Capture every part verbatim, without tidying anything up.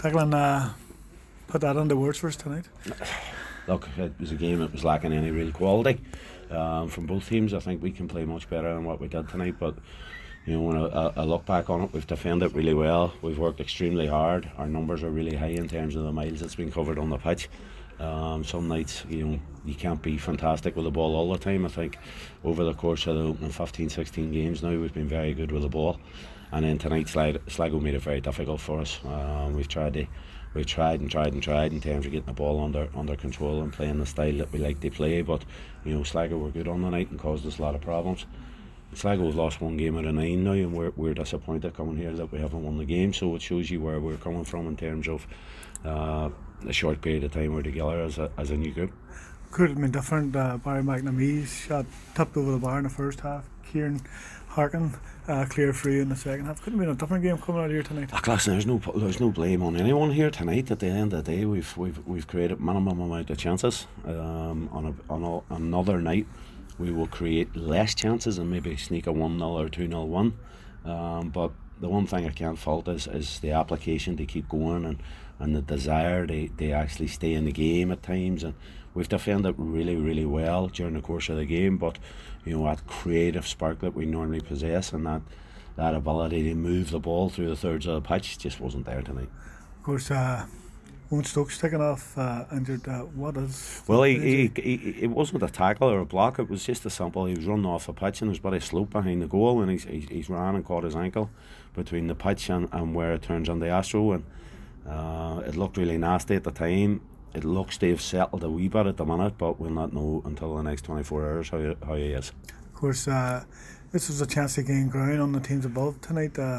Declan, uh, put that into words for us tonight. Look, it was a game that was lacking any real quality um, from both teams. I think we can play much better than what we did tonight, but you know, when I, I look back on it, we've defended really well. We've worked extremely hard. Our numbers are really high in terms of the miles that's been covered on the pitch. Um, some nights, you know, you can't be fantastic with the ball all the time. I think over the course of the opening fifteen, sixteen games now, we've been very good with the ball. And then tonight, Sligo made it very difficult for us. Um, we've tried to, we've tried and tried and tried in terms of getting the ball under under control and playing the style that we like to play. But you know, Sligo were good on the night and caused us a lot of problems. Sligo have lost one game out of nine now, and we're we're disappointed coming here that we haven't won the game. So it shows you where we're coming from in terms of uh, a short period of time we're together as a as a new group. Could have been different. Uh, Barry McNamee's shot tipped over the bar in the first half. Kieran Harkin uh, clear free in the second half. Couldn't have been a different game coming out here tonight. Ah, listen, there's no there's no blame on anyone here tonight. At the end of the day, we've we've we've created minimum amount of chances. Um, on a on a, another night, we will create less chances and maybe sneak a one nil or two nil win. Um, but the one thing I can't fault is is the application to keep going and, and the desire to, to actually stay in the game at times. And we've defended really, really well during the course of the game, but you know, that creative spark that we normally possess and that, that ability to move the ball through the thirds of the pitch just wasn't there tonight. Of course, uh, Owen Stokes taken off uh, injured. Uh, what is? Well, he, he, he, it wasn't a tackle or a block. It was just a simple. He was running off the pitch and there's about a slope behind the goal, and he's he's, he's ran and caught his ankle between the pitch and, and where it turns on the Astro, and uh, it looked really nasty at the time. It looks to have settled a wee bit at the minute, but we'll not know until the next twenty-four hours how he, how he is. Of course, uh, this was a chance to gain ground on the teams above tonight. Uh,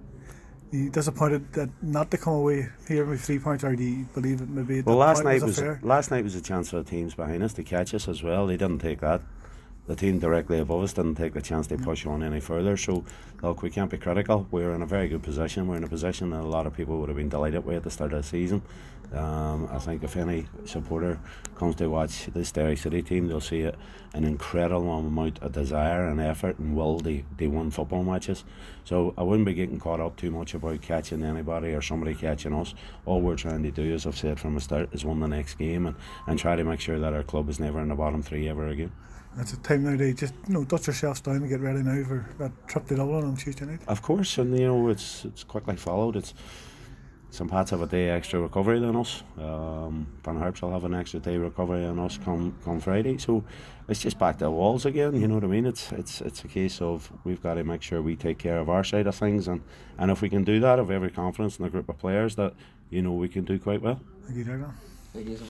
you disappointed that not to come away here with three points, or do you believe it maybe? Well, last night was, was last night was a chance for the teams behind us to catch us as well. They didn't take that. The team directly above us didn't take the chance to push on any further. So, look, we can't be critical. We're in a very good position. We're in a position that a lot of people would have been delighted with at the start of the season. Um, I think if any supporter comes to watch this Derry City team, they'll see it, an incredible amount of desire and effort and will to, to win football matches. So I wouldn't be getting caught up too much about catching anybody or somebody catching us. All we're trying to do, as I've said from the start, is win the next game and, and try to make sure that our club is never in the bottom three ever again. It's a time now to just, you know, dust yourselves down and get ready now for that trip to Dublin on Tuesday night. Of course, and you know, it's it's quickly followed. It's some parts have a day extra recovery than us. Um, Van Herps will have an extra day recovery than us come come Friday. So it's just back to the walls again. You know what I mean? It's it's it's a case of we've got to make sure we take care of our side of things, and, and if we can do that, I've every confidence in the group of players that you know we can do quite well. Thank you, Declan. Thank you.